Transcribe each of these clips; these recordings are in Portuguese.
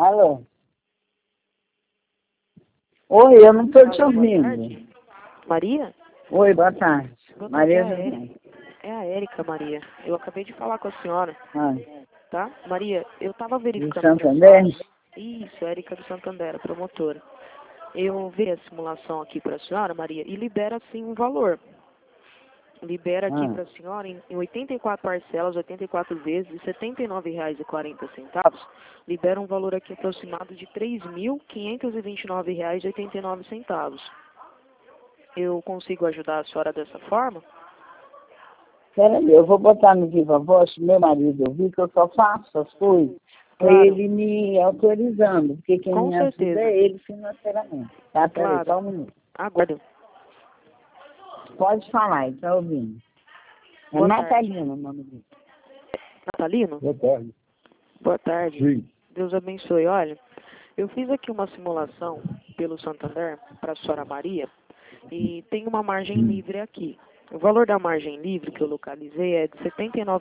Alô? Oi, eu não estou te Alô, boa ouvindo. tarde. Maria? Oi, boa tarde. Boa tarde, Maria é a José. Érica. É a Érica, Maria. Eu acabei de falar com a senhora, Ah, tá? Maria, eu estava de verificando aqui a Santander? senhora. Isso, Érica do Santander, a promotora. Eu vi a simulação aqui para a senhora, Maria, e libera assim um valor. Libera aqui para a senhora em 84 parcelas, 84 vezes, de R$ 79,40. Libera um valor aqui aproximado de R$ 3.529,89. Eu consigo ajudar a senhora dessa forma? Peraí, eu vou botar no viva voz pro meu marido ouvir, que eu só faço as coisas para Claro. ele me autorizando, porque quem Com me ajuda certeza. é ele financeiramente. Tá, peraí, Claro. só um minuto. Aguardo. Pode falar, ele tá ouvindo. É Boa tarde. Natalina o nome dele. Natalino? Boa tarde. Boa tarde. Sim. Deus abençoe. Olha, eu fiz aqui uma simulação pelo Santander para a senhora Maria e tem uma margem livre aqui. O valor da margem livre que eu localizei é de R$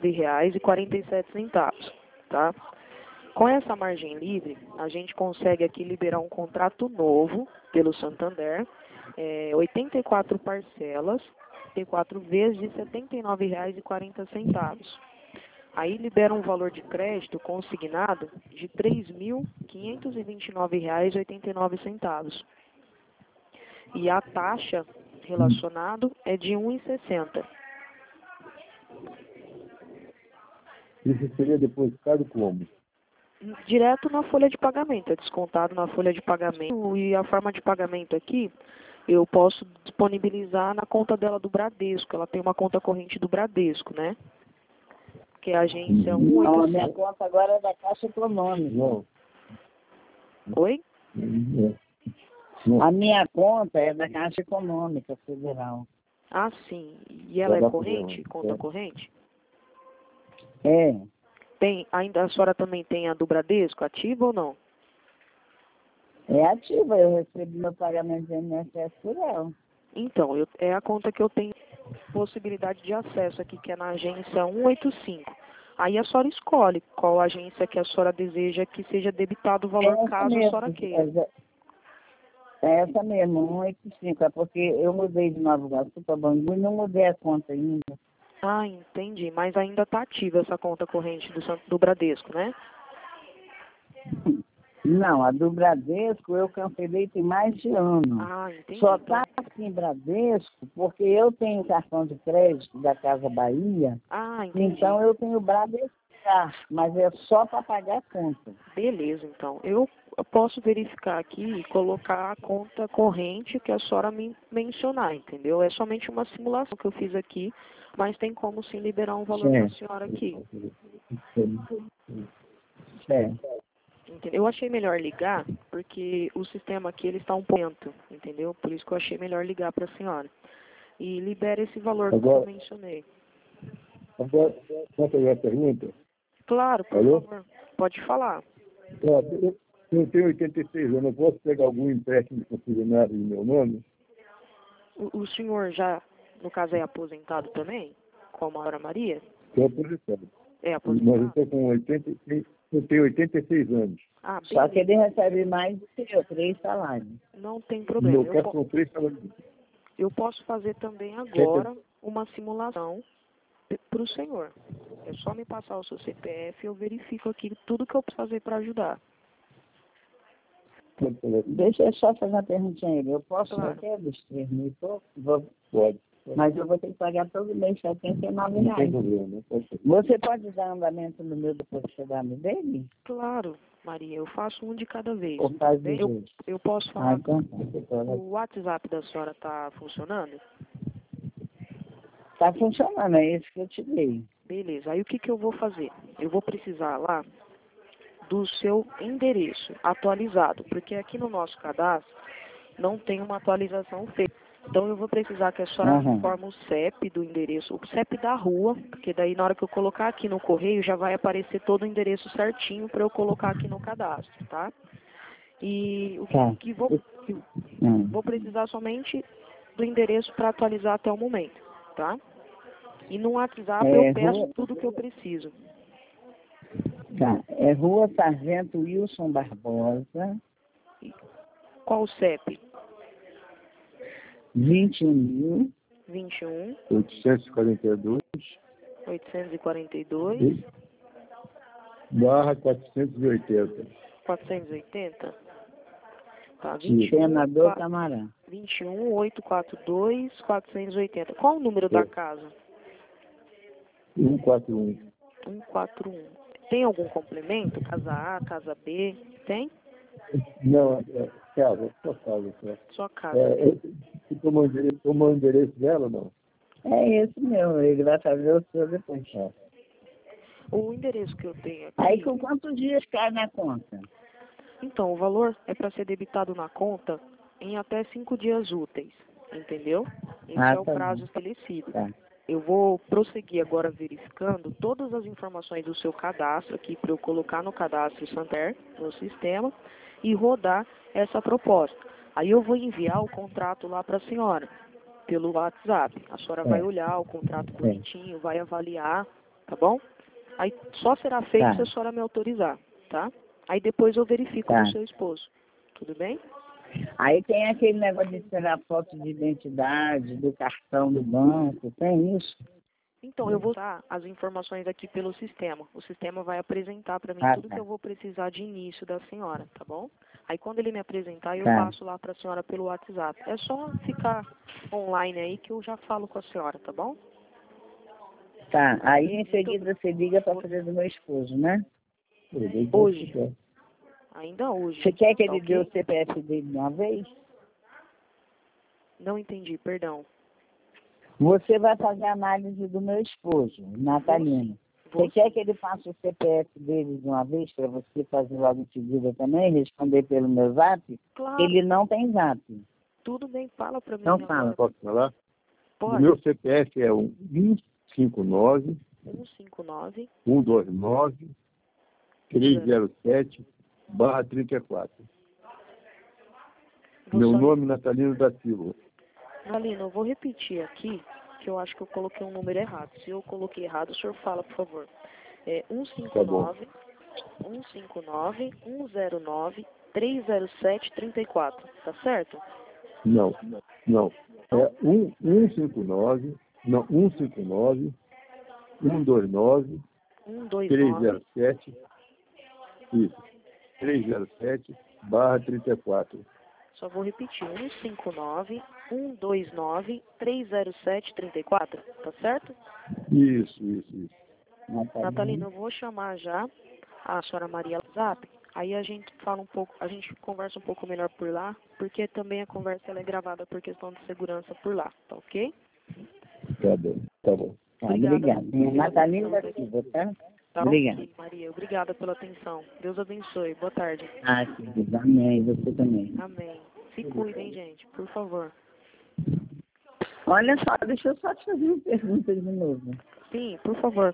79,47, tá? Com essa margem livre, a gente consegue aqui liberar um contrato novo pelo Santander, 84 parcelas, 84 vezes de R$ 79,40. Aí libera um valor de crédito consignado de R$ 3.529,89. E a taxa relacionado é de 1,60. Isso seria depositado como? Direto na folha de pagamento, é descontado na folha de pagamento. E a forma de pagamento aqui, eu posso disponibilizar na conta dela do Bradesco. Ela tem uma conta corrente do Bradesco, né? Que é a agência Não, a minha 185. conta agora é da Caixa Econômica. Não. Oi? Não. A minha conta é da Caixa Econômica Federal. Ah, sim. E ela é Tá corrente? bom. Conta corrente? É, Tem, ainda a senhora também tem a do Bradesco, ativa ou não? é ativa. Eu recebi meu pagamento de INSS por ela. Então, é a conta que eu tenho possibilidade de acesso aqui, que é na agência 185. Aí a senhora escolhe qual agência que a senhora deseja que seja debitado o valor, É essa caso a mesmo. senhora queira. É essa mesmo, 185. É porque eu mudei de Nova Iguaçu para Bangu e não mudei a conta ainda. Ah, entendi. Mas ainda está ativa essa conta corrente do Bradesco, né? Não, a do Bradesco eu cancelei tem mais de ano. Ah, entendi. Só Então, está assim Bradesco porque eu tenho cartão de crédito da Casa Bahia, entendi. então eu tenho Bradesco, mas é só para pagar a conta. Beleza, então. Eu posso verificar aqui e colocar a conta corrente que a senhora me mencionar, entendeu? É somente uma simulação que eu fiz aqui, mas tem como sim liberar um valor para a senhora aqui. Certo. Entendeu? Eu achei melhor ligar, porque o sistema aqui ele está um pouco lento, entendeu? Por isso que eu achei melhor ligar para a senhora. E libera esse valor que eu mencionei. Agora, posso fazer a pergunta? Claro, por Alô? favor. Pode falar. Eu tenho 86 anos, eu posso pegar algum empréstimo consignado em meu nome? O senhor já, no caso, é aposentado também? Como a senhora Maria? Estou aposentado. É Mas eu aposentado? estou com 86, eu tenho 86 anos. Ah, Só que beleza. ele recebe mais do que eu, 3 salários. Não tem No problema. meu caso, são 3 salários. Eu posso fazer também agora uma simulação para o senhor. É só me passar o seu CPF e eu verifico aqui tudo que eu posso fazer para ajudar. Deixa eu só fazer uma perguntinha a ele. Eu posso Claro. até dos 3 mil e pouco? Pode. Mas eu vou ter que pagar todo mês R$ 79 Não tem reais. problema. Você pode dar andamento no meu depositado dele? Claro, Maria, eu faço um de cada vez. Ou faz Bem, de jeito? eu posso falar. Então O WhatsApp da senhora está funcionando? tá funcionando, é isso que eu te dei. Beleza. Aí o que eu vou fazer? Eu vou precisar lá do seu endereço atualizado, porque aqui no nosso cadastro não tem uma atualização feita. Então eu vou precisar que a senhora me informe o CEP do endereço, o CEP da rua, porque daí na hora que eu colocar aqui no correio já vai aparecer todo o endereço certinho para eu colocar aqui no cadastro, tá? E o Tá. que vou precisar somente do endereço para atualizar até o momento, tá? E no WhatsApp eu peço tudo que eu preciso. Tá. É Rua Sargento Wilson Barbosa, Qual o CEP? 21.000, 21 842, 842 barra 480. 480. Tá, Senador Camarão. 21 842 480. Qual o número da casa? 141. 141. Tem algum complemento? Casa A, casa B? Tem? Não, casa, sua casa. Sua casa. Você tomou o endereço dela ou não? É esse mesmo, ele vai fazer o seu depois. O endereço que eu tenho aqui... Aí com quantos dias cai na conta? Então, o valor é para ser debitado na conta em até 5 dias úteis, entendeu? Esse é o tá prazo bom. estabelecido. Tá. Eu vou prosseguir agora verificando todas as informações do seu cadastro aqui para eu colocar no cadastro Santander, no sistema, e rodar essa proposta. Aí eu vou enviar o contrato lá para a senhora, pelo WhatsApp. A senhora vai olhar o contrato bonitinho, vai avaliar, tá bom? Aí só será feito se a senhora me autorizar, tá? Aí depois eu verifico com o seu esposo. Tudo bem? Aí tem aquele negócio de tirar foto de identidade, do cartão do banco, tem isso? Então, eu vou dar as informações aqui pelo sistema. O sistema vai apresentar para mim tudo que eu vou precisar de início da senhora, tá bom? Aí quando ele me apresentar, eu passo lá para a senhora pelo WhatsApp. É só ficar online aí que eu já falo com a senhora, tá bom? Tá, aí em seguida você liga para fazer do meu esposo, né? Hoje. Ainda hoje. Você quer que ele dê o CPF dele de uma vez? Não entendi, perdão. Você vai fazer a análise do meu esposo, Natalino. Você quer que ele faça o CPF dele de uma vez para você fazer logo em seguida também, responder pelo meu zap? Claro. Ele não tem zap. Tudo bem, fala para mim. Não fala. Posso falar? Pode. O meu CPF é 159 159 129 307 /34. Meu nome é Natalino da Silva. Natalino, eu vou repetir aqui, que eu acho que eu coloquei um número errado. Se eu coloquei errado, o senhor fala, por favor. É 159 109 307 34. Tá certo? Não. É 159 129 129 307. Isso. 307 /34. Só vou repetir. 159 129 307 34. Tá certo? Isso. Natalino, eu vou chamar já a senhora Maria WhatsApp. Aí a gente fala um pouco, a gente conversa um pouco melhor por lá, porque também a conversa ela é gravada por questão de segurança por lá, tá ok? Tá bom. Obrigada. Natalino da Silva, tá? Tá obrigada. ok, Maria. Obrigada pela atenção. Deus abençoe. Boa tarde. Querida. Amém. Você também. Amém. Se cuidem, gente, por favor. Olha só, deixa eu só te fazer uma pergunta de novo. Sim, por favor.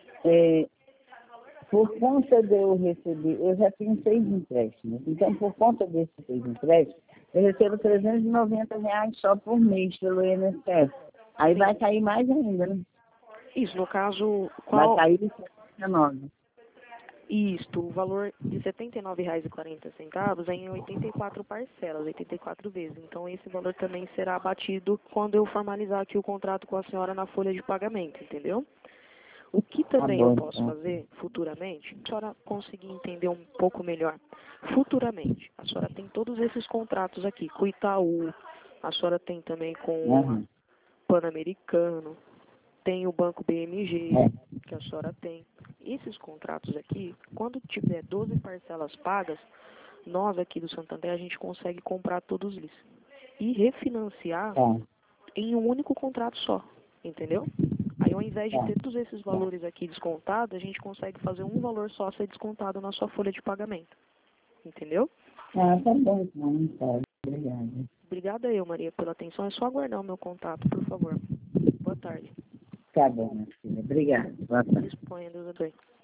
Por conta de eu receber, eu já tenho 6 empréstimos. Então, por conta desses 6 empréstimos, eu recebo R$390 só por mês pelo INSS. Aí vai cair mais ainda, né? Isso, no caso, qual... Vai cair de 79. Isto, o valor de R$ 79,40 é em 84 parcelas, 84 vezes. Então, esse valor também será abatido quando eu formalizar aqui o contrato com a senhora na folha de pagamento, entendeu? O que também eu posso fazer futuramente, a senhora conseguir entender um pouco melhor. Futuramente, a senhora tem todos esses contratos aqui, com o Itaú, a senhora tem também com o Pan-Americano, tem o Banco BMG, que a senhora tem. Esses contratos aqui, quando tiver 12 parcelas pagas, nós aqui do Santander, a gente consegue comprar todos eles e refinanciar em um único contrato só, entendeu? Aí, ao invés de ter todos esses valores aqui descontados, a gente consegue fazer um valor só ser descontado na sua folha de pagamento. Entendeu? Tá bom, então. Tá. Obrigada. Obrigada eu, Maria, pela atenção. É só aguardar o meu contato, por favor. Boa tarde. Tá bom, minha filha. Obrigada. Boa tarde. Disponha, Deus abençoe.